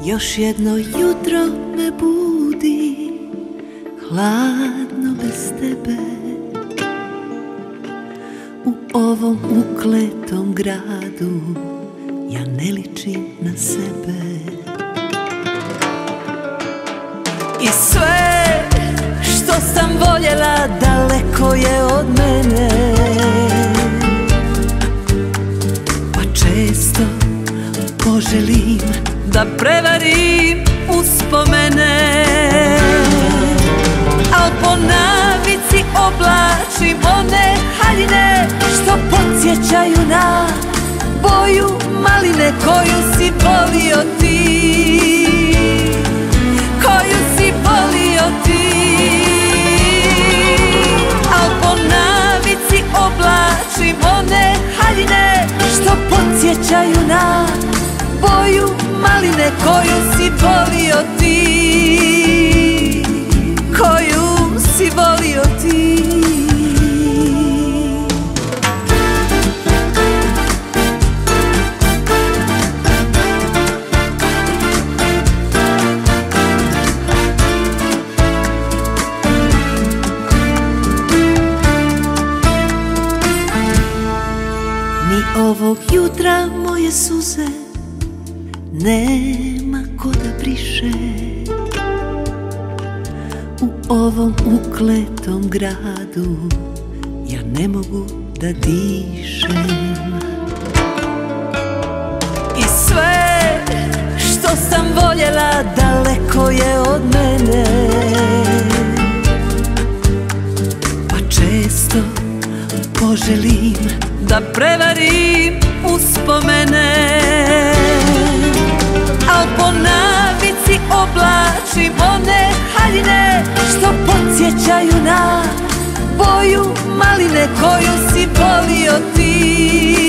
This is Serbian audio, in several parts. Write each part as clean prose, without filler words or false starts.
Još jedno jutro me budi, hladno bez tebe. U ovom ukletom gradu ja ne ličim na sebe. I sve što sam voljela daleko je od mene, pa često poželim da prevarim uspomene. Al po navici oblačim one haljine što podsjećaju na boju maline koju si volio ti, koju si volio ti. Al po navici oblačim one haljine što podsjećaju na boju maline koju si volio ti, koju si volio ti. Ni ovog jutra moje suze nema ko da briše. U ovom ukletom gradu ja ne mogu da dišem. I sve što sam voljela daleko je od mene, pa često poželim da prevarim uspomene. Al po navici oblačim one haljine što podsjećaju na boju maline koju si volio ti,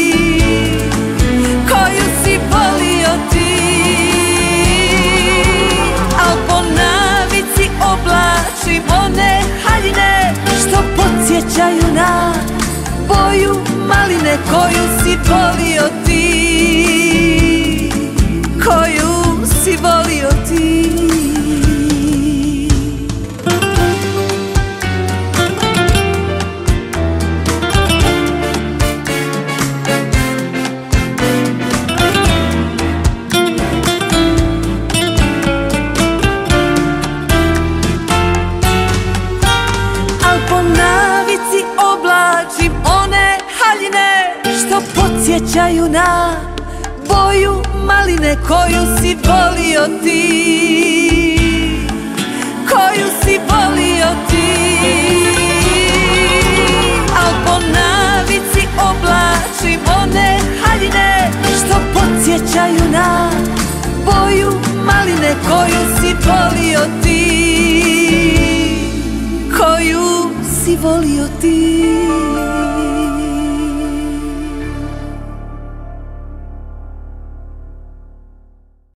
koju si volio ti. Al po navici oblačim one haljine što podsjećaju na boju maline koju si volio ti, koju si volio ti. Al po navici oblačim one haljine što podsjećaju na boju maline koju si volio ti, koju si volio ti. Al po navici oblačim one haljine što podsjećaju na boju maline koju si volio ti, koju si volio ti.